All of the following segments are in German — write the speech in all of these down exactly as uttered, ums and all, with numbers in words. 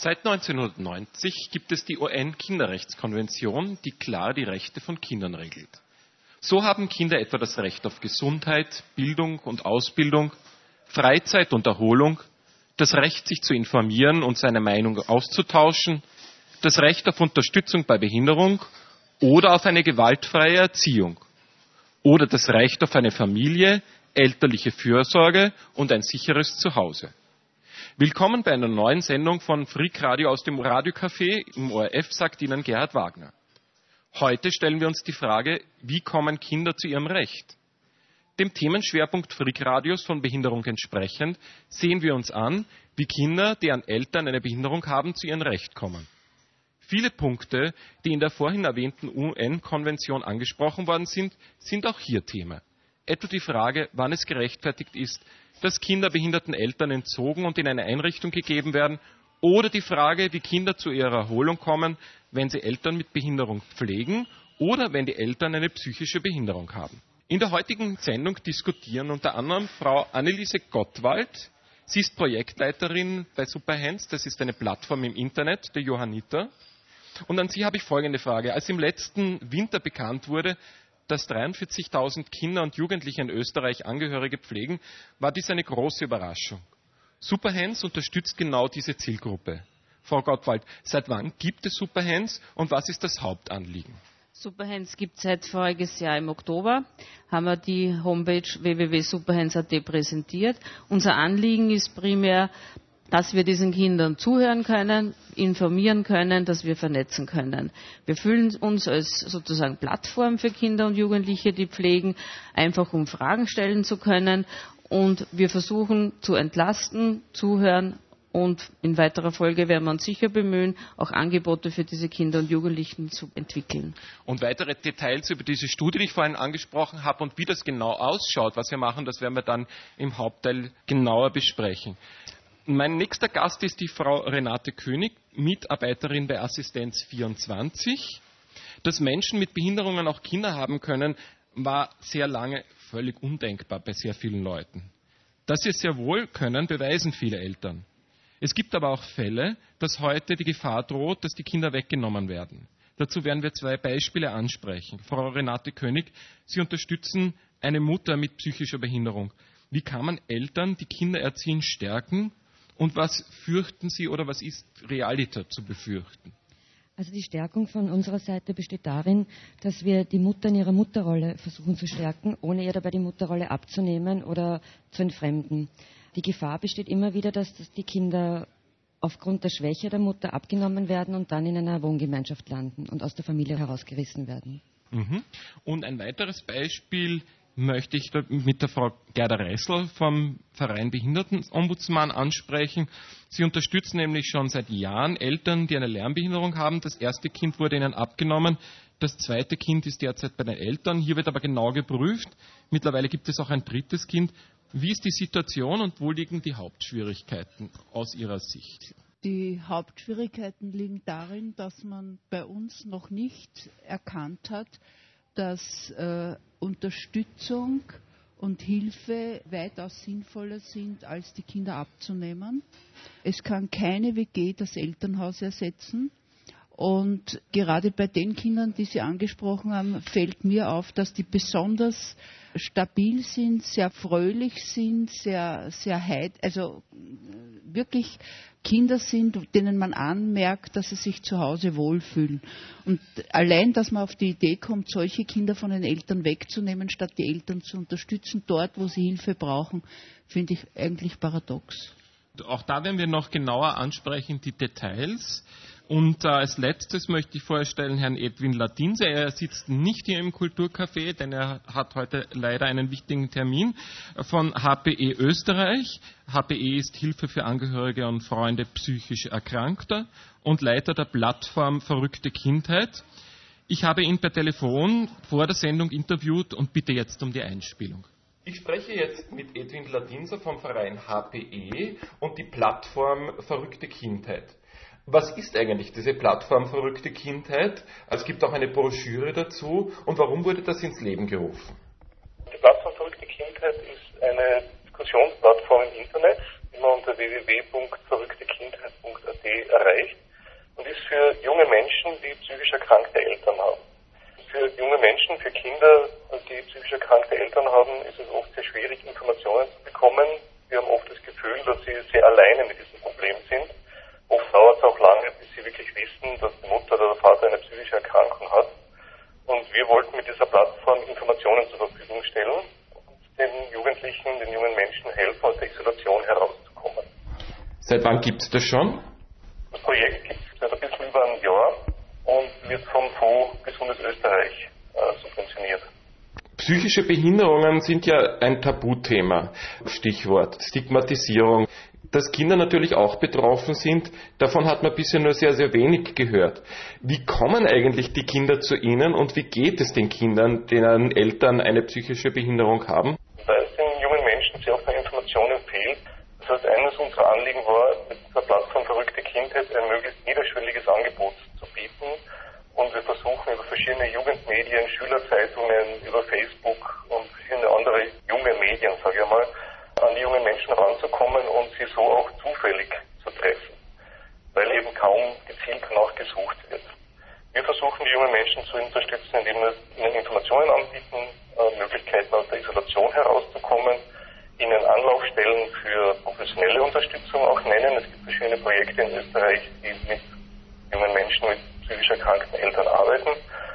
Seit neunzehnhundertneunzig gibt es die U N-Kinderrechtskonvention, die klar die Rechte von Kindern regelt. So haben Kinder etwa das Recht auf Gesundheit, Bildung und Ausbildung, Freizeit und Erholung, das Recht, sich zu informieren und seine Meinung auszutauschen, das Recht auf Unterstützung bei Behinderung oder auf eine gewaltfreie Erziehung oder das Recht auf eine Familie, elterliche Fürsorge und ein sicheres Zuhause. Willkommen bei einer neuen Sendung von Freak Radio aus dem Radiocafé im O R F, sagt Ihnen Gerhard Wagner. Heute stellen wir uns die Frage, wie kommen Kinder zu ihrem Recht? Dem Themenschwerpunkt Freak Radios von Behinderung entsprechend sehen wir uns an, wie Kinder, deren Eltern eine Behinderung haben, zu ihrem Recht kommen. Viele Punkte, die in der vorhin erwähnten U N-Konvention angesprochen worden sind, sind auch hier Thema. Etwa die Frage, wann es gerechtfertigt ist, dass Kinder behinderten Eltern entzogen und in eine Einrichtung gegeben werden, oder die Frage, wie Kinder zu ihrer Erholung kommen, wenn sie Eltern mit Behinderung pflegen oder wenn die Eltern eine psychische Behinderung haben. In der heutigen Sendung diskutieren unter anderem Frau Anneliese Gottwald. Sie ist Projektleiterin bei Superhands, das ist eine Plattform im Internet, der Johanniter. Und an Sie habe ich folgende Frage. Als im letzten Winter bekannt wurde, dass dreiundvierzigtausend Kinder und Jugendliche in Österreich Angehörige pflegen, war dies eine große Überraschung. Superhands unterstützt genau diese Zielgruppe. Frau Gottwald, seit wann gibt es Superhands und was ist das Hauptanliegen? Superhands gibt es seit voriges Jahr im Oktober, haben wir die Homepage w w w punkt superhands punkt a t präsentiert. Unser Anliegen ist primär, dass wir diesen Kindern zuhören können, informieren können, dass wir vernetzen können. Wir fühlen uns als sozusagen Plattform für Kinder und Jugendliche, die pflegen, einfach um Fragen stellen zu können. Und wir versuchen zu entlasten, zuhören und in weiterer Folge werden wir uns sicher bemühen, auch Angebote für diese Kinder und Jugendlichen zu entwickeln. Und weitere Details über diese Studie, die ich vorhin angesprochen habe und wie das genau ausschaut, was wir machen, das werden wir dann im Hauptteil genauer besprechen. Mein nächster Gast ist die Frau Renate König, Mitarbeiterin bei Assistenz vierundzwanzig. Dass Menschen mit Behinderungen auch Kinder haben können, war sehr lange völlig undenkbar bei sehr vielen Leuten. Dass sie es sehr wohl können, beweisen viele Eltern. Es gibt aber auch Fälle, dass heute die Gefahr droht, dass die Kinder weggenommen werden. Dazu werden wir zwei Beispiele ansprechen. Frau Renate König, Sie unterstützen eine Mutter mit psychischer Behinderung. Wie kann man Eltern, die Kinder erziehen, stärken? Und was fürchten Sie oder was ist realiter zu befürchten? Also die Stärkung von unserer Seite besteht darin, dass wir die Mutter in ihrer Mutterrolle versuchen zu stärken, ohne ihr dabei die Mutterrolle abzunehmen oder zu entfremden. Die Gefahr besteht immer wieder, dass die Kinder aufgrund der Schwäche der Mutter abgenommen werden und dann in einer Wohngemeinschaft landen und aus der Familie herausgerissen werden. Mhm. Und ein weiteres Beispiel möchte ich mit der Frau Gerda Ressel vom Verein Behindertenombudsmann ansprechen. Sie unterstützen nämlich schon seit Jahren Eltern, die eine Lernbehinderung haben. Das erste Kind wurde ihnen abgenommen. Das zweite Kind ist derzeit bei den Eltern. Hier wird aber genau geprüft. Mittlerweile gibt es auch ein drittes Kind. Wie ist die Situation und wo liegen die Hauptschwierigkeiten aus Ihrer Sicht? Die Hauptschwierigkeiten liegen darin, dass man bei uns noch nicht erkannt hat, dass äh, Unterstützung und Hilfe weitaus sinnvoller sind, als die Kinder abzunehmen. Es kann keine W G das Elternhaus ersetzen. Und gerade bei den Kindern, die Sie angesprochen haben, fällt mir auf, dass die besonders stabil sind, sehr fröhlich sind, sehr, sehr heit, also wirklich Kinder sind, denen man anmerkt, dass sie sich zu Hause wohlfühlen. Und allein, dass man auf die Idee kommt, solche Kinder von den Eltern wegzunehmen, statt die Eltern zu unterstützen, dort, wo sie Hilfe brauchen, finde ich eigentlich paradox. Auch da werden wir noch genauer ansprechen, die Details. Und äh, als letztes möchte ich vorstellen Herrn Edwin Ladinse. Er sitzt nicht hier im Kulturcafé, denn er hat heute leider einen wichtigen Termin von H P E Österreich. H P E ist Hilfe für Angehörige und Freunde psychisch Erkrankter und Leiter der Plattform Verrückte Kindheit. Ich habe ihn per Telefon vor der Sendung interviewt und bitte jetzt um die Einspielung. Ich spreche jetzt mit Edwin Ladinse vom Verein H P E und die Plattform Verrückte Kindheit. Was ist eigentlich diese Plattform Verrückte Kindheit? Es gibt auch eine Broschüre dazu. Und warum wurde das ins Leben gerufen? Die Plattform Verrückte Kindheit ist eine Diskussionsplattform im Internet, immer unter w w w punkt verrückte kindheit punkt a t erreicht und ist für junge Menschen, die psychisch erkrankte Eltern haben. Für junge Menschen, für Kinder, die psychisch erkrankte Eltern haben, ist es oft sehr schwierig, Informationen zu bekommen. Wir haben oft das Gefühl, dass sie sehr alleine mit diesem Problem sind. Oft dauert es auch lange, bis sie wirklich wissen, dass die Mutter oder der Vater eine psychische Erkrankung hat. Und wir wollten mit dieser Plattform Informationen zur Verfügung stellen und den Jugendlichen, den jungen Menschen helfen, aus der Isolation herauszukommen. Seit wann gibt es das schon? Das Projekt gibt es seit ein bisschen über ein Jahr und wird vom Fonds Gesundes Österreich äh, subventioniert. Psychische Behinderungen sind ja ein Tabuthema. Stichwort Stigmatisierung. Dass Kinder natürlich auch betroffen sind, davon hat man bisher nur sehr, sehr wenig gehört. Wie kommen eigentlich die Kinder zu Ihnen und wie geht es den Kindern, deren Eltern eine psychische Behinderung haben? Weil es den jungen Menschen sehr oft an Informationen fehlt. Das heißt, eines unserer Anliegen war, mit der Plattform Verrückte Kindheit ein möglichst niederschwelliges Angebot zu bieten. Und wir versuchen über verschiedene Jugendmedien, Schülerzeitungen, über Facebook und verschiedene andere junge Medien, sage ich mal, an die jungen Menschen ranzukommen und sie so auch zufällig zu treffen, weil eben kaum gezielt danach gesucht wird. Wir versuchen, die jungen Menschen zu unterstützen, indem wir ihnen Informationen anbieten, Möglichkeiten aus der Isolation herauszukommen, ihnen Anlaufstellen für professionelle Unterstützung auch nennen. Es gibt verschiedene Projekte in Österreich, die mit jungen Menschen mit psychisch erkrankten Eltern arbeiten.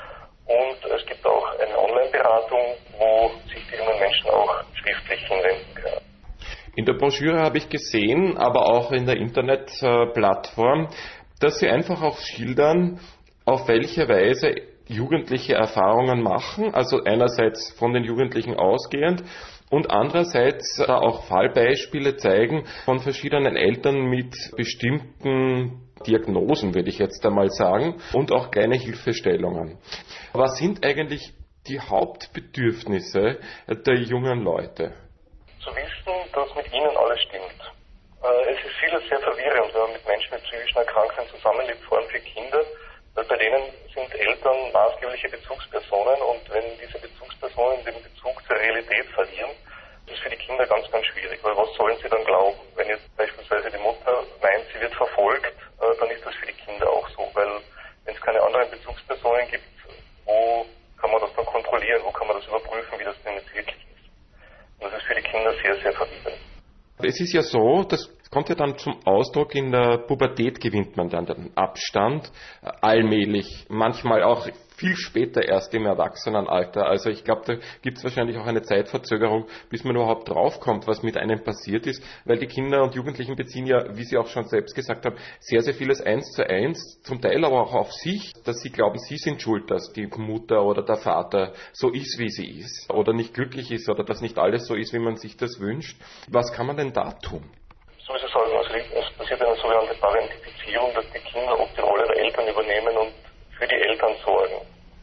Und es gibt auch eine Online-Beratung, wo sich die jungen Menschen auch schriftlich hinwenden können. In der Broschüre habe ich gesehen, aber auch in der Internetplattform, dass Sie einfach auch schildern, auf welche Weise Jugendliche Erfahrungen machen, also einerseits von den Jugendlichen ausgehend und andererseits auch Fallbeispiele zeigen von verschiedenen Eltern mit bestimmten Diagnosen, würde ich jetzt einmal sagen, und auch kleine Hilfestellungen. Was sind eigentlich die Hauptbedürfnisse der jungen Leute? Zu wissen, dass mit ihnen alles stimmt. Es ist vieles sehr verwirrend, wenn man mit Menschen mit psychischen Erkrankungen zusammenlebt, vor allem für Kinder, weil bei denen sind Eltern maßgebliche Bezugspersonen und wenn diese Bezugspersonen den Bezug zur Realität verlieren, ist es für die Kinder ganz, ganz schwierig, weil was sollen sie dann glauben? Wenn jetzt beispielsweise die Mutter meint, sie wird verfolgt, dann ist das für die Kinder auch so, weil wenn es keine anderen Bezugspersonen gibt, wo kann man das dann kontrollieren, wo kann man das überprüfen, wie das denn jetzt wirklich ist? Das ist für die Kinder sehr, sehr verwirrend. Es ist ja so, das kommt ja dann zum Ausdruck, in der Pubertät gewinnt man dann den Abstand, allmählich, manchmal auch viel später erst im Erwachsenenalter. Also ich glaube, da gibt es wahrscheinlich auch eine Zeitverzögerung, bis man überhaupt draufkommt, was mit einem passiert ist, weil die Kinder und Jugendlichen beziehen ja, wie Sie auch schon selbst gesagt haben, sehr, sehr vieles eins zu eins, zum Teil aber auch auf sich, dass sie glauben, sie sind schuld, dass die Mutter oder der Vater so ist, wie sie ist, oder nicht glücklich ist, oder dass nicht alles so ist, wie man sich das wünscht. Was kann man denn da tun? So ist es halt, also es passiert eine sogenannte Parentifizierung, dass die Kinder oft die Rolle der Eltern übernehmen und für die Eltern sorgen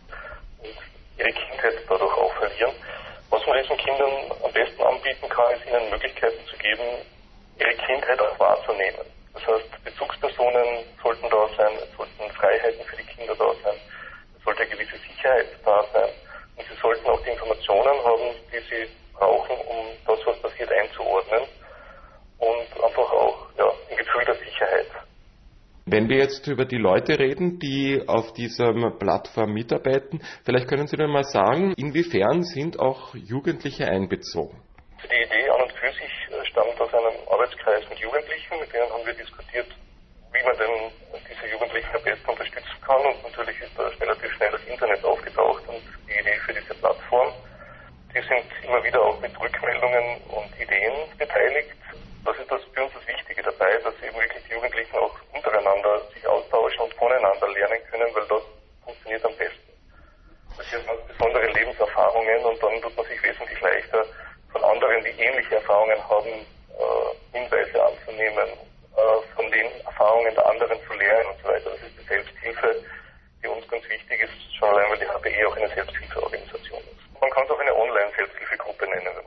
und ihre Kindheit dadurch auch verlieren. Was man diesen Kindern am besten anbieten kann, ist ihnen Möglichkeiten zu geben, ihre Kindheit auch wahrzunehmen. Das heißt, Bezugspersonen sollten da sein, es sollten Freiheiten für die Kinder da sein, es sollte eine gewisse Sicherheit da sein und sie sollten auch die Informationen haben, die sie brauchen, um das, was passiert, einzuordnen. Und einfach auch ja, ein Gefühl der Sicherheit. Wenn wir jetzt über die Leute reden, die auf dieser Plattform mitarbeiten, vielleicht können Sie dann mal sagen, inwiefern sind auch Jugendliche einbezogen? Die Idee an und für sich stammt aus einem Arbeitskreis mit Jugendlichen, mit denen haben wir diskutiert, wie man denn diese Jugendlichen am besten unterstützen kann. Und natürlich ist da relativ schnell das Internet aufgetaucht und die Idee für diese Plattform. Die sind immer wieder auch mit Rückmeldungen und Ideen beteiligt. Das ist das für uns das Wichtige dabei, dass eben wirklich die Jugendlichen auch untereinander sich austauschen und voneinander lernen können, weil das funktioniert am besten. Das sind ganz besondere Lebenserfahrungen und dann tut man sich wesentlich leichter, von anderen, die ähnliche Erfahrungen haben, äh, Hinweise anzunehmen, äh, von den Erfahrungen der anderen zu lernen und so weiter. Das ist die Selbsthilfe, die uns ganz wichtig ist, schon allein, weil die H P E auch eine Selbsthilfeorganisation ist. Man kann es auch eine Online-Selbsthilfegruppe nennen, wenn man will.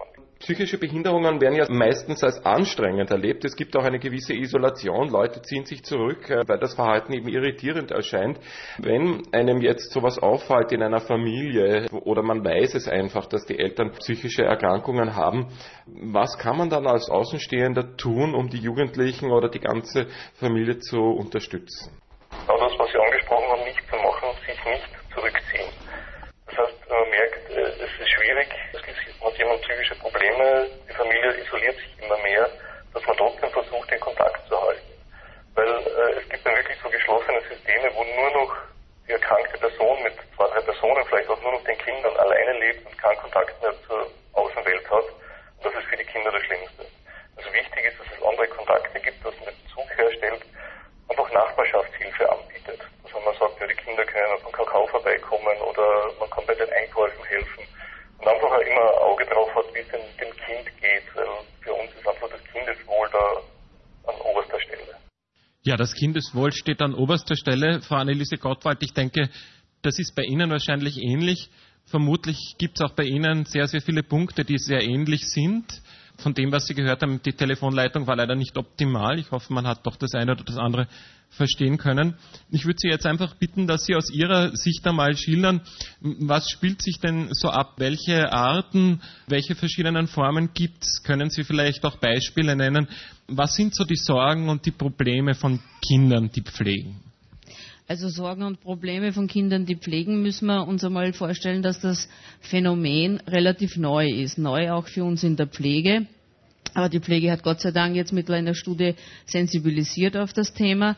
Psychische Behinderungen werden ja meistens als anstrengend erlebt. Es gibt auch eine gewisse Isolation. Leute ziehen sich zurück, weil das Verhalten eben irritierend erscheint. Wenn einem jetzt sowas auffällt in einer Familie oder man weiß es einfach, dass die Eltern psychische Erkrankungen haben, was kann man dann als Außenstehender tun, um die Jugendlichen oder die ganze Familie zu unterstützen? Genau das, was Sie angesprochen haben, nicht zu machen, sich nicht zurückziehen. Das heißt, man merkt, es ist schwierig, es hat jemand psychische Probleme, die Familie isoliert sich immer mehr, dass man trotzdem versucht, den Kontakt zu halten. Weil äh, es gibt dann wirklich so geschlossene Systeme, wo nur noch die erkrankte Person mit zwei, drei Personen, vielleicht auch nur noch den Kindern alleine lebt und keinen Kontakt mehr zur Außenwelt hat. Und das ist für die Kinder das Schlimmste. Also wichtig ist, dass es andere Kontakte gibt, dass man den Bezug herstellt und auch Nachbarschaftshilfe anbietet. Dass man sagt, ja, die Kinder können auf den Kakao vorbeikommen oder man kann bei den Einkäufen helfen. Und einfach auch immer ein Auge drauf hat, wie es dem, dem Kind geht, weil für uns ist einfach das Kindeswohl da an oberster Stelle. Ja, das Kindeswohl steht an oberster Stelle. Frau Anneliese Gottwald, ich denke, das ist bei Ihnen wahrscheinlich ähnlich. Vermutlich gibt es auch bei Ihnen sehr, sehr viele Punkte, die sehr ähnlich sind. Von dem, was Sie gehört haben, die Telefonleitung war leider nicht optimal. Ich hoffe, man hat doch das eine oder das andere verstehen können. Ich würde Sie jetzt einfach bitten, dass Sie aus Ihrer Sicht einmal schildern, was spielt sich denn so ab? Welche Arten, welche verschiedenen Formen gibt es? Können Sie vielleicht auch Beispiele nennen? Was sind so die Sorgen und die Probleme von Kindern, die pflegen? Also Sorgen und Probleme von Kindern, die pflegen, müssen wir uns einmal vorstellen, dass das Phänomen relativ neu ist. Neu auch für uns in der Pflege. Aber die Pflege hat Gott sei Dank jetzt mit einer Studie sensibilisiert auf das Thema.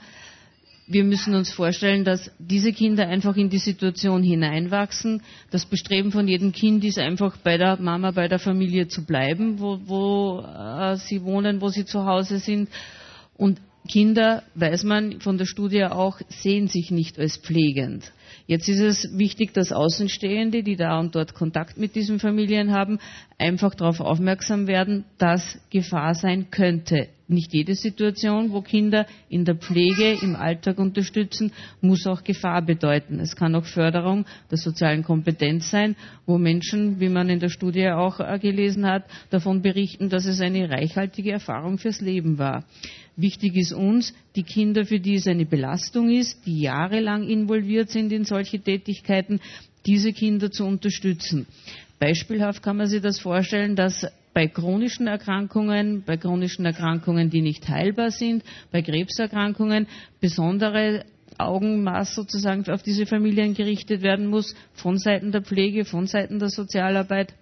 Wir müssen uns vorstellen, dass diese Kinder einfach in die Situation hineinwachsen. Das Bestreben von jedem Kind ist einfach bei der Mama, bei der Familie zu bleiben, wo, wo äh, sie wohnen, wo sie zu Hause sind. Und Kinder, weiß man von der Studie auch, sehen sich nicht als pflegend. Jetzt ist es wichtig, dass Außenstehende, die da und dort Kontakt mit diesen Familien haben, einfach darauf aufmerksam werden, dass Gefahr sein könnte. Nicht jede Situation, wo Kinder in der Pflege, im Alltag unterstützen, muss auch Gefahr bedeuten. Es kann auch Förderung der sozialen Kompetenz sein, wo Menschen, wie man in der Studie auch gelesen hat, davon berichten, dass es eine reichhaltige Erfahrung fürs Leben war. Wichtig ist uns, die Kinder, für die es eine Belastung ist, die jahrelang involviert sind in solche Tätigkeiten, diese Kinder zu unterstützen. Beispielhaft kann man sich das vorstellen, dass bei chronischen Erkrankungen, bei chronischen Erkrankungen, die nicht heilbar sind, bei Krebserkrankungen besondere Augenmaß sozusagen auf diese Familien gerichtet werden muss, von Seiten der Pflege, von Seiten der Sozialarbeit,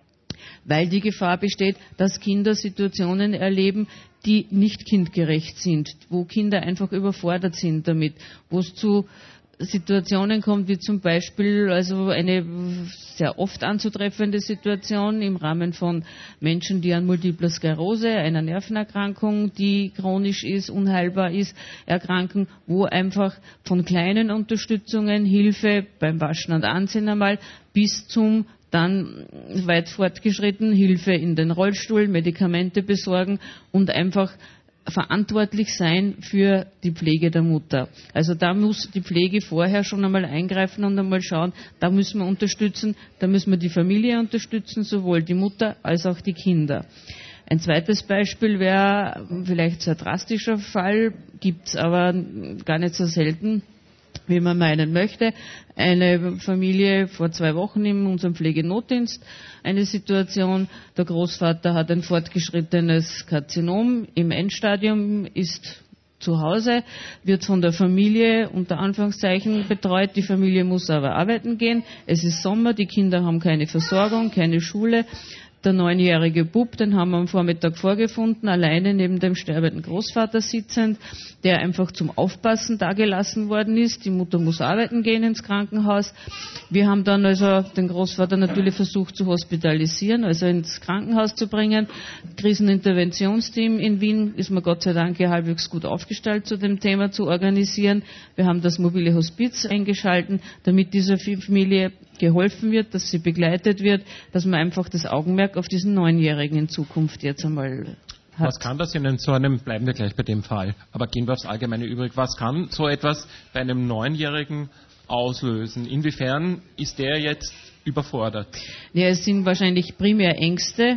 weil die Gefahr besteht, dass Kinder Situationen erleben, die nicht kindgerecht sind, wo Kinder einfach überfordert sind damit, wo es zu Situationen kommt, wie zum Beispiel also eine sehr oft anzutreffende Situation im Rahmen von Menschen, die an Multipler Sklerose, einer Nervenerkrankung, die chronisch ist, unheilbar ist, erkranken, wo einfach von kleinen Unterstützungen, Hilfe beim Waschen und Anziehen einmal bis zum dann weit fortgeschritten, Hilfe in den Rollstuhl, Medikamente besorgen und einfach verantwortlich sein für die Pflege der Mutter. Also da muss die Pflege vorher schon einmal eingreifen und einmal schauen, da müssen wir unterstützen, da müssen wir die Familie unterstützen, sowohl die Mutter als auch die Kinder. Ein zweites Beispiel wäre vielleicht so ein drastischer Fall, gibt es aber gar nicht so selten, wie man meinen möchte. Eine Familie vor zwei Wochen in unserem Pflegenotdienst, eine Situation, der Großvater hat ein fortgeschrittenes Karzinom im Endstadium, ist zu Hause, wird von der Familie unter Anführungszeichen betreut, die Familie muss aber arbeiten gehen, es ist Sommer, die Kinder haben keine Versorgung, keine Schule. Der neunjährige Bub, den haben wir am Vormittag vorgefunden, alleine neben dem sterbenden Großvater sitzend, der einfach zum Aufpassen dagelassen worden ist. Die Mutter muss arbeiten gehen ins Krankenhaus. Wir haben dann also den Großvater natürlich versucht zu hospitalisieren, also ins Krankenhaus zu bringen. Kriseninterventionsteam in Wien ist mir Gott sei Dank halbwegs gut aufgestellt, zu dem Thema zu organisieren. Wir haben das mobile Hospiz eingeschalten, damit dieser Familie geholfen wird, dass sie begleitet wird, dass man einfach das Augenmerk auf diesen Neunjährigen in Zukunft jetzt einmal hat. Was kann das in so einem, bleiben wir gleich bei dem Fall, aber gehen wir aufs Allgemeine übrig, was kann so etwas bei einem Neunjährigen auslösen? Inwiefern ist der jetzt überfordert? Ja, es sind wahrscheinlich primär Ängste,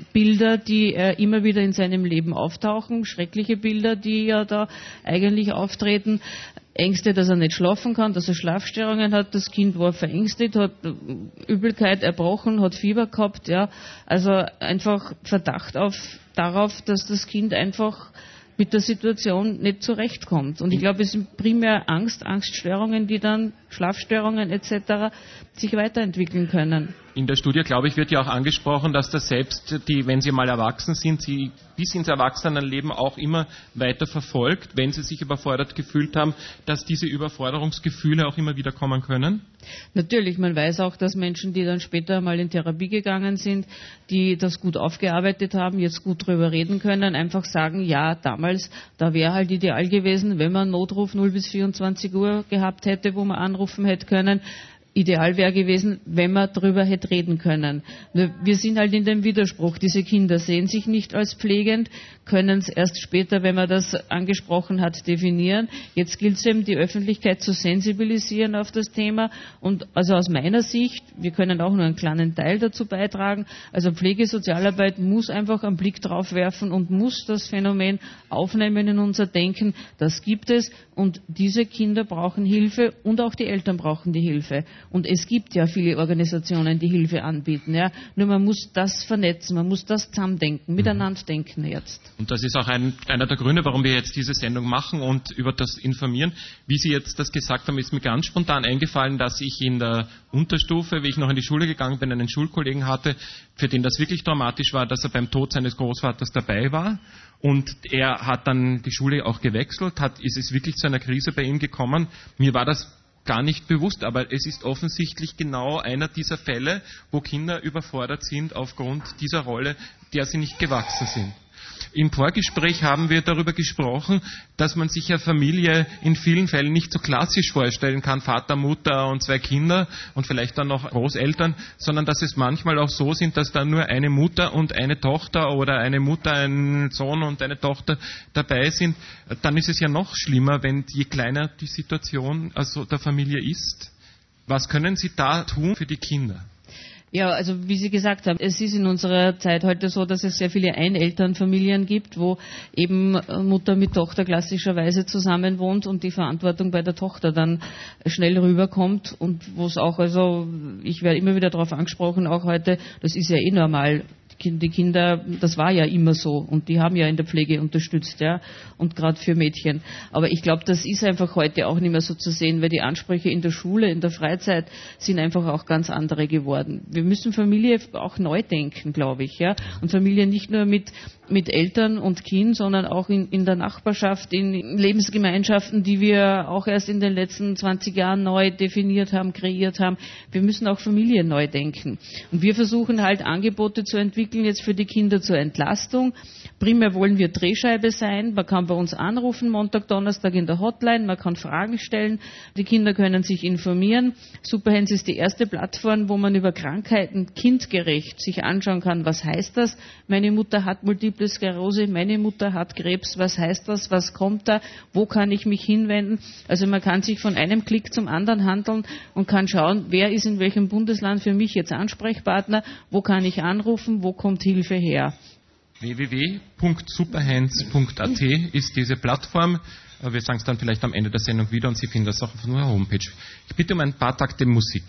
Bilder, die äh, immer wieder in seinem Leben auftauchen, schreckliche Bilder, die ja da eigentlich auftreten. Ängste, dass er nicht schlafen kann, dass er Schlafstörungen hat. Das Kind war verängstigt, hat Übelkeit erbrochen, hat Fieber gehabt. Ja. Also einfach Verdacht auf, darauf, dass das Kind einfach mit der Situation nicht zurechtkommt. Und ich glaube, es sind primär Angst, Angststörungen, die dann, Schlafstörungen et cetera, sich weiterentwickeln können. In der Studie, glaube ich, wird ja auch angesprochen, dass das selbst, die, wenn sie mal erwachsen sind, sie bis ins Erwachsenenleben auch immer weiter verfolgt, wenn sie sich überfordert gefühlt haben, dass diese Überforderungsgefühle auch immer wieder kommen können? Natürlich, man weiß auch, dass Menschen, die dann später mal in Therapie gegangen sind, die das gut aufgearbeitet haben, jetzt gut drüber reden können, einfach sagen, ja, damals, da wäre halt ideal gewesen, wenn man einen Notruf null bis vierundzwanzig Uhr gehabt hätte, wo man anrufen hätte können. Ideal wäre gewesen, wenn man darüber hätte reden können. Wir sind halt in dem Widerspruch. Diese Kinder sehen sich nicht als pflegend, können es erst später, wenn man das angesprochen hat, definieren. Jetzt gilt es eben, die Öffentlichkeit zu sensibilisieren auf das Thema. Und also aus meiner Sicht, wir können auch nur einen kleinen Teil dazu beitragen, also Pflegesozialarbeit muss einfach einen Blick drauf werfen und muss das Phänomen aufnehmen in unser Denken. Das gibt es und diese Kinder brauchen Hilfe und auch die Eltern brauchen die Hilfe. Und es gibt ja viele Organisationen, die Hilfe anbieten. Ja. Nur man muss das vernetzen, man muss das zusammendenken, miteinander denken jetzt. Und das ist auch ein, einer der Gründe, warum wir jetzt diese Sendung machen und über das informieren. Wie Sie jetzt das gesagt haben, ist mir ganz spontan eingefallen, dass ich in der Unterstufe, wie ich noch in die Schule gegangen bin, einen Schulkollegen hatte, für den das wirklich dramatisch war, dass er beim Tod seines Großvaters dabei war. Und er hat dann die Schule auch gewechselt, hat, ist es wirklich zu einer Krise bei ihm gekommen. Mir war das gar nicht bewusst, aber es ist offensichtlich genau einer dieser Fälle, wo Kinder überfordert sind aufgrund dieser Rolle, der sie nicht gewachsen sind. Im Vorgespräch haben wir darüber gesprochen, dass man sich eine Familie in vielen Fällen nicht so klassisch vorstellen kann, Vater, Mutter und zwei Kinder und vielleicht dann noch Großeltern, sondern dass es manchmal auch so sind, dass da nur eine Mutter und eine Tochter oder eine Mutter, ein Sohn und eine Tochter dabei sind. Dann ist es ja noch schlimmer, wenn je kleiner die Situation also der Familie ist. Was können Sie da tun für die Kinder? Ja, also wie Sie gesagt haben, es ist in unserer Zeit heute so, dass es sehr viele Einelternfamilien gibt, wo eben Mutter mit Tochter klassischerweise zusammen wohnt und die Verantwortung bei der Tochter dann schnell rüberkommt und wo es auch, also ich werde immer wieder darauf angesprochen, auch heute, das ist ja eh normal. Die Kinder, das war ja immer so und die haben ja in der Pflege unterstützt, ja, und gerade für Mädchen. Aber ich glaube, das ist einfach heute auch nicht mehr so zu sehen, weil die Ansprüche in der Schule, in der Freizeit sind einfach auch ganz andere geworden. Wir müssen Familie auch neu denken, glaube ich, ja, und Familie nicht nur mit mit Eltern und Kind, sondern auch in, in der Nachbarschaft, in Lebensgemeinschaften, die wir auch erst in den letzten zwanzig Jahren neu definiert haben, kreiert haben. Wir müssen auch Familie neu denken. Und wir versuchen halt Angebote zu entwickeln, jetzt für die Kinder zur Entlastung. Primär wollen wir Drehscheibe sein. Man kann bei uns anrufen, Montag, Donnerstag in der Hotline. Man kann Fragen stellen. Die Kinder können sich informieren. Superhands ist die erste Plattform, wo man über Krankheiten kindgerecht sich anschauen kann, was heißt das? Meine Mutter hat Multiple Sklerose, meine Mutter hat Krebs. Was heißt das? Was kommt da? Wo kann ich mich hinwenden? Also man kann sich von einem Klick zum anderen handeln und kann schauen, wer ist in welchem Bundesland für mich jetzt Ansprechpartner? Wo kann ich anrufen? Wo kommt Hilfe her? w w w punkt superhands punkt a t ist diese Plattform. Wir sagen es dann vielleicht am Ende der Sendung wieder und Sie finden das auch auf unserer Homepage. Ich bitte um ein paar Takte Musik.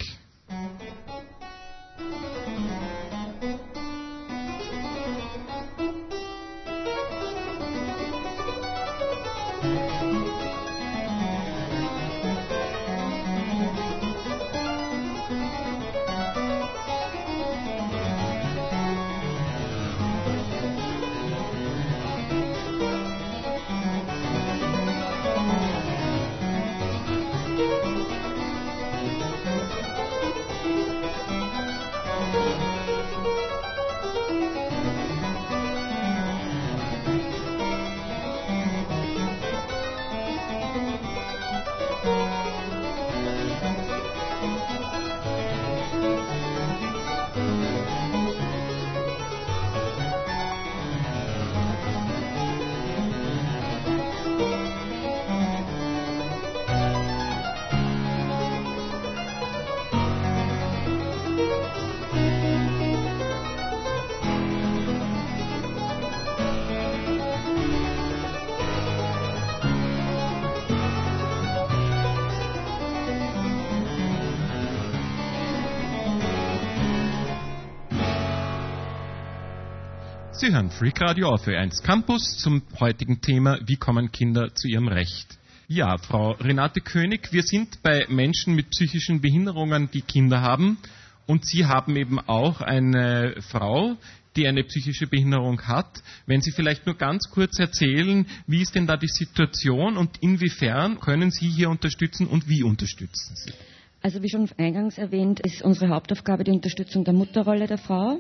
Sie hören Freak Radio auf Ö eins Campus zum heutigen Thema: Wie kommen Kinder zu ihrem Recht? Ja, Frau Renate König, wir sind bei Menschen mit psychischen Behinderungen, die Kinder haben. Und Sie haben eben auch eine Frau, die eine psychische Behinderung hat. Wenn Sie vielleicht nur ganz kurz erzählen, wie ist denn da die Situation und inwiefern können Sie hier unterstützen und wie unterstützen Sie? Also wie schon eingangs erwähnt, ist unsere Hauptaufgabe die Unterstützung der Mutterrolle der Frau,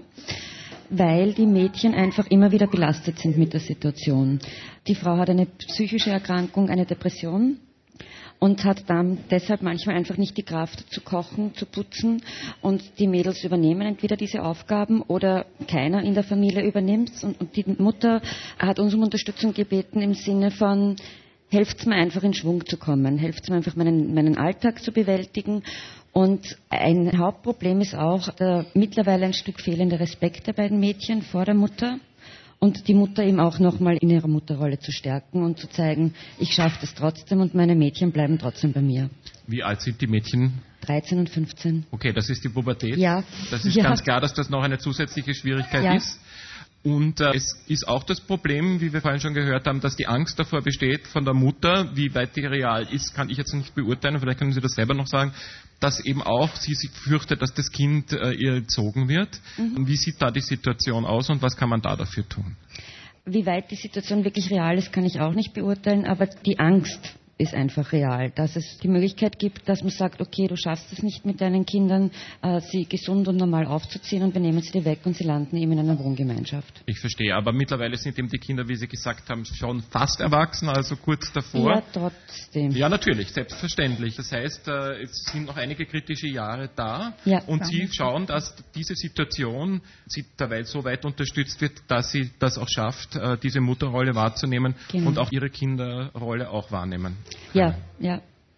weil die Mädchen einfach immer wieder belastet sind mit der Situation. Die Frau hat eine psychische Erkrankung, eine Depression, und hat dann deshalb manchmal einfach nicht die Kraft zu kochen, zu putzen, und die Mädels übernehmen entweder diese Aufgaben oder keiner in der Familie übernimmt es, und, und die Mutter hat uns um Unterstützung gebeten im Sinne von: helft mir einfach in Schwung zu kommen, helft mir einfach meinen, meinen Alltag zu bewältigen. Und ein Hauptproblem ist auch der mittlerweile ein Stück fehlende Respekt der beiden Mädchen vor der Mutter. Und die Mutter eben auch nochmal in ihrer Mutterrolle zu stärken und zu zeigen, ich schaffe das trotzdem und meine Mädchen bleiben trotzdem bei mir. Wie alt sind die Mädchen? dreizehn und fünfzehn. Okay, das ist die Pubertät. Ja. Das ist ja. ganz klar, dass das noch eine zusätzliche Schwierigkeit ja. ist. Und äh, es ist auch das Problem, wie wir vorhin schon gehört haben, dass die Angst davor besteht von der Mutter, wie weit die real ist, kann ich jetzt nicht beurteilen, vielleicht können Sie das selber noch sagen, dass eben auch sie sich fürchtet, dass das Kind äh, ihr entzogen wird. Mhm. Wie sieht da die Situation aus und was kann man da dafür tun? Wie weit die Situation wirklich real ist, kann ich auch nicht beurteilen, aber die Angst ist einfach real, dass es die Möglichkeit gibt, dass man sagt, okay, du schaffst es nicht mit deinen Kindern, äh, sie gesund und normal aufzuziehen, und wir nehmen sie dir weg und sie landen eben in einer Wohngemeinschaft. Ich verstehe, aber mittlerweile sind eben die Kinder, wie Sie gesagt haben, schon fast erwachsen, also kurz davor. Ja, trotzdem. Ja, natürlich, selbstverständlich. Das heißt, äh, es sind noch einige kritische Jahre da, ja, und Sie schauen, dass diese Situation sie derweil so weit unterstützt wird, dass sie das auch schafft, äh, diese Mutterrolle wahrzunehmen, genau, und auch ihre Kinderrolle auch wahrnehmen. Ja, ja.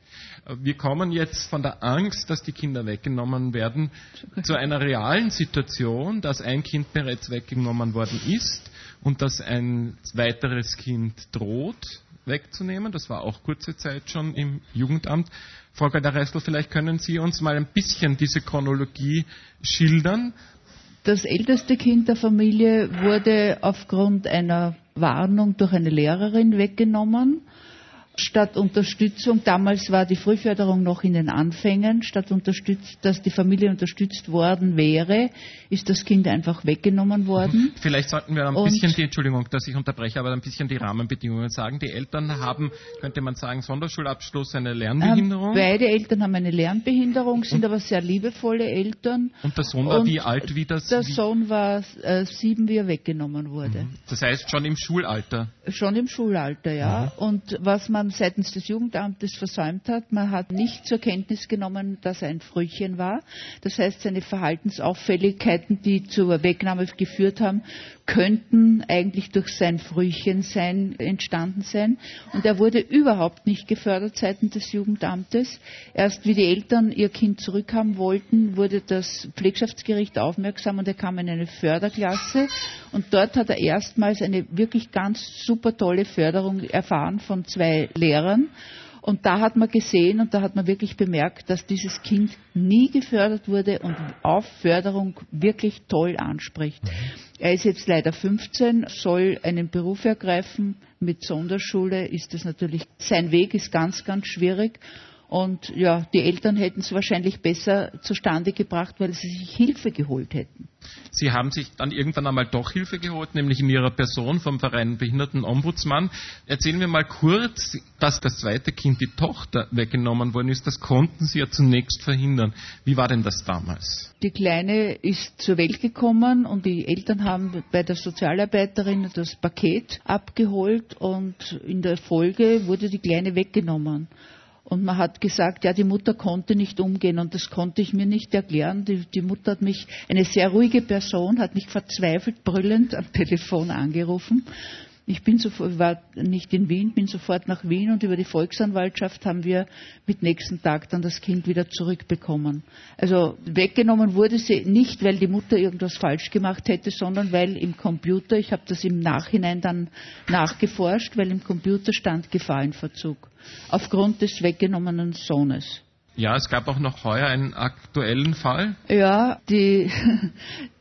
Wir kommen jetzt von der Angst, dass die Kinder weggenommen werden, zu einer realen Situation, dass ein Kind bereits weggenommen worden ist und dass ein weiteres Kind droht wegzunehmen. Das war auch kurze Zeit schon im Jugendamt. Frau Galder-Reißl, vielleicht können Sie uns mal ein bisschen diese Chronologie schildern. Das älteste Kind der Familie wurde aufgrund einer Warnung durch eine Lehrerin weggenommen. Statt Unterstützung, damals war die Frühförderung noch in den Anfängen, statt unterstützt, dass die Familie unterstützt worden wäre, ist das Kind einfach weggenommen worden. Vielleicht sollten wir ein Und bisschen die, Entschuldigung, dass ich unterbreche, aber ein bisschen die Rahmenbedingungen sagen. Die Eltern haben, könnte man sagen, Sonderschulabschluss, eine Lernbehinderung. Beide Eltern haben eine Lernbehinderung, sind aber sehr liebevolle Eltern. Und der Sohn war Und wie alt wie das? Der Sohn war äh, sieben, wie er weggenommen wurde. Das heißt schon im Schulalter? Schon im Schulalter, ja. Mhm. Und was man seitens des Jugendamtes versäumt hat, man hat nicht zur Kenntnis genommen, dass er ein Frühchen war. Das heißt, seine Verhaltensauffälligkeiten, die zur Wegnahme geführt haben, könnten eigentlich durch sein Frühchensein entstanden sein. Und er wurde überhaupt nicht gefördert seitens des Jugendamtes. Erst wie die Eltern ihr Kind zurückhaben wollten, wurde das Pflegschaftsgericht aufmerksam und er kam in eine Förderklasse. Und dort hat er erstmals eine wirklich ganz super tolle Förderung erfahren von zwei Lehrern. Und da hat man gesehen und da hat man wirklich bemerkt, dass dieses Kind nie gefördert wurde und auf Förderung wirklich toll anspricht. Er ist jetzt leider fünfzehn, soll einen Beruf ergreifen. Mit Sonderschule ist es natürlich, sein Weg ist ganz, ganz schwierig. Und ja, die Eltern hätten es wahrscheinlich besser zustande gebracht, weil sie sich Hilfe geholt hätten. Sie haben sich dann irgendwann einmal doch Hilfe geholt, nämlich in Ihrer Person vom Verein Behindertenombudsmann. Erzählen wir mal kurz, dass das zweite Kind, die Tochter, weggenommen worden ist. Das konnten Sie ja zunächst verhindern. Wie war denn das damals? Die Kleine ist zur Welt gekommen und die Eltern haben bei der Sozialarbeiterin das Paket abgeholt und in der Folge wurde die Kleine weggenommen. Und man hat gesagt, ja, die Mutter konnte nicht umgehen und das konnte ich mir nicht erklären. Die, die Mutter hat mich, eine sehr ruhige Person, hat mich verzweifelt brüllend am Telefon angerufen. Ich bin sofort, war nicht in Wien, bin sofort nach Wien und über die Volksanwaltschaft haben wir mit nächsten Tag dann das Kind wieder zurückbekommen. Also weggenommen wurde sie nicht, weil die Mutter irgendwas falsch gemacht hätte, sondern weil im Computer, ich habe das im Nachhinein dann nachgeforscht, weil im Computer stand Gefahrenverzug aufgrund des weggenommenen Sohnes. Ja, es gab auch noch heuer einen aktuellen Fall. Ja, die,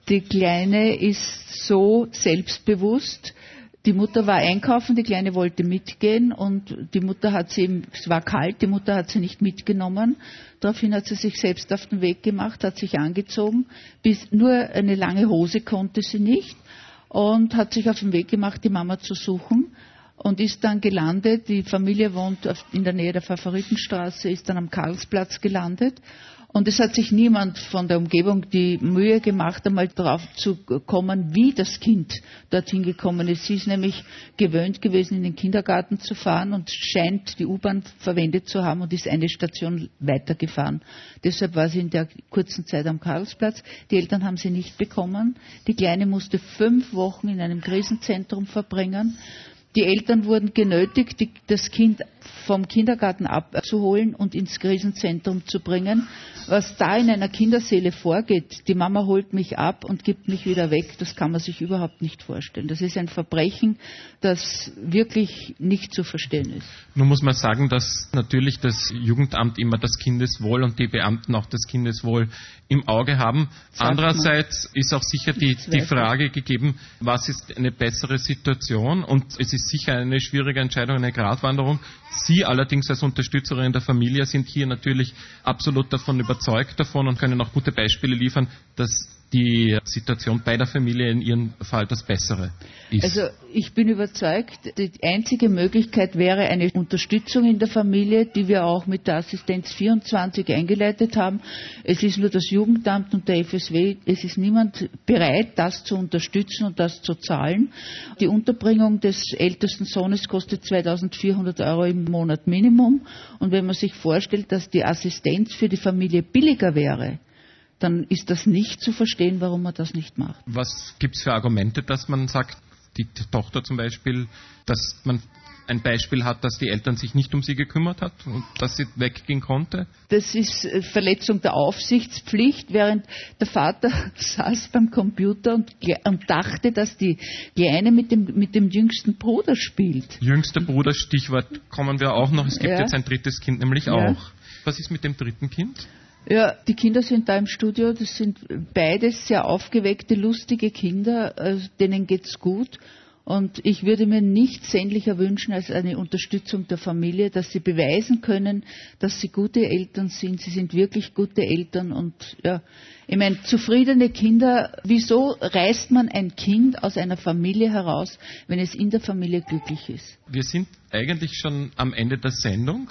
Die Kleine ist so selbstbewusst. Die Mutter war einkaufen, die Kleine wollte mitgehen und die Mutter hat sie, es war kalt, die Mutter hat sie nicht mitgenommen. Daraufhin hat sie sich selbst auf den Weg gemacht, hat sich angezogen, bis nur eine lange Hose konnte sie nicht und hat sich auf den Weg gemacht, die Mama zu suchen und ist dann gelandet. Die Familie wohnt in der Nähe der Favoritenstraße, ist dann am Karlsplatz gelandet. Und es hat sich niemand von der Umgebung die Mühe gemacht, einmal darauf zu kommen, wie das Kind dorthin gekommen ist. Sie ist nämlich gewöhnt gewesen, in den Kindergarten zu fahren und scheint die U-Bahn verwendet zu haben und ist eine Station weitergefahren. Deshalb war sie in der kurzen Zeit am Karlsplatz. Die Eltern haben sie nicht bekommen. Die Kleine musste fünf Wochen in einem Krisenzentrum verbringen. Die Eltern wurden genötigt, die, das Kind vom Kindergarten abzuholen und ins Krisenzentrum zu bringen. Was da in einer Kinderseele vorgeht, die Mama holt mich ab und gibt mich wieder weg, das kann man sich überhaupt nicht vorstellen. Das ist ein Verbrechen, das wirklich nicht zu verstehen ist. Nun muss man sagen, dass natürlich das Jugendamt immer das Kindeswohl und die Beamten auch das Kindeswohl im Auge haben. Sagt Andererseits man. Ist auch sicher die, die Frage gegeben, was ist eine bessere Situation? Und es ist sicher eine schwierige Entscheidung, eine Gratwanderung. Sie allerdings als Unterstützerin der Familie sind hier natürlich absolut davon überzeugt davon und können auch gute Beispiele liefern, dass die Situation bei der Familie in Ihrem Fall das Bessere ist. Also ich bin überzeugt, die einzige Möglichkeit wäre eine Unterstützung in der Familie, die wir auch mit der Assistenz vierundzwanzig eingeleitet haben. Es ist nur das Jugendamt und der F S W, es ist niemand bereit, das zu unterstützen und das zu zahlen. Die Unterbringung des ältesten Sohnes kostet zweitausendvierhundert Euro im Monat Minimum. Und wenn man sich vorstellt, dass die Assistenz für die Familie billiger wäre, dann ist das nicht zu verstehen, warum man das nicht macht. Was gibt es für Argumente, dass man sagt, die Tochter zum Beispiel, dass man ein Beispiel hat, dass die Eltern sich nicht um sie gekümmert hat und dass sie weggehen konnte? Das ist Verletzung der Aufsichtspflicht, während der Vater saß beim Computer und, und dachte, dass die Kleine mit dem, mit dem jüngsten Bruder spielt. Jüngster Bruder, Stichwort kommen wir auch noch. Es gibt ja. jetzt ein drittes Kind, nämlich ja. auch. Was ist mit dem dritten Kind? Ja, die Kinder sind da im Studio, das sind beides sehr aufgeweckte, lustige Kinder, also denen geht's gut. Und ich würde mir nichts sehnlicher wünschen als eine Unterstützung der Familie, dass sie beweisen können, dass sie gute Eltern sind. Sie sind wirklich gute Eltern und ja, ich meine, zufriedene Kinder, wieso reißt man ein Kind aus einer Familie heraus, wenn es in der Familie glücklich ist? Wir sind eigentlich schon am Ende der Sendung.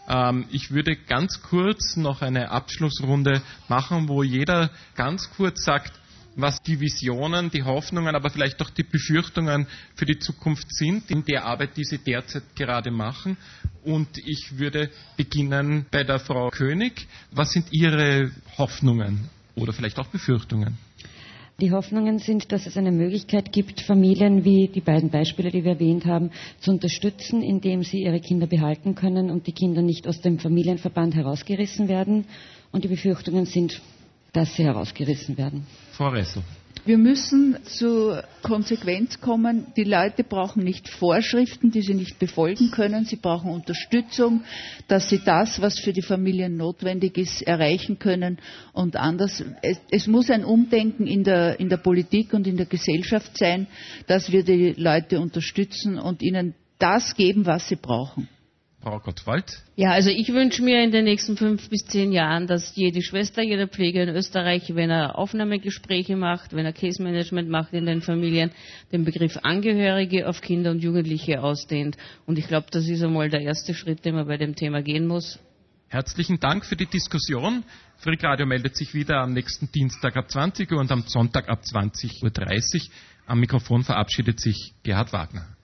Ich würde ganz kurz noch eine Abschlussrunde machen, wo jeder ganz kurz sagt, was die Visionen, die Hoffnungen, aber vielleicht auch die Befürchtungen für die Zukunft sind, in der Arbeit, die Sie derzeit gerade machen. Und ich würde beginnen bei der Frau König. Was sind Ihre Hoffnungen oder vielleicht auch Befürchtungen? Die Hoffnungen sind, dass es eine Möglichkeit gibt, Familien wie die beiden Beispiele, die wir erwähnt haben, zu unterstützen, indem sie ihre Kinder behalten können und die Kinder nicht aus dem Familienverband herausgerissen werden. Und die Befürchtungen sind, dass sie herausgerissen werden. Frau Ressel. Wir müssen zur Konsequenz kommen. Die Leute brauchen nicht Vorschriften, die sie nicht befolgen können. Sie brauchen Unterstützung, dass sie das, was für die Familien notwendig ist, erreichen können. Und anders, es, es muss ein Umdenken in der, in der Politik und in der Gesellschaft sein, dass wir die Leute unterstützen und ihnen das geben, was sie brauchen. Frau Gottwald? Ja, also ich wünsche mir in den nächsten fünf bis zehn Jahren, dass jede Schwester, jeder Pfleger in Österreich, wenn er Aufnahmegespräche macht, wenn er Case Management macht in den Familien, den Begriff Angehörige auf Kinder und Jugendliche ausdehnt. Und ich glaube, das ist einmal der erste Schritt, den man bei dem Thema gehen muss. Herzlichen Dank für die Diskussion. Freak Radio meldet sich wieder am nächsten Dienstag ab zwanzig Uhr und am Sonntag ab zwanzig Uhr dreißig. Am Mikrofon verabschiedet sich Gerhard Wagner.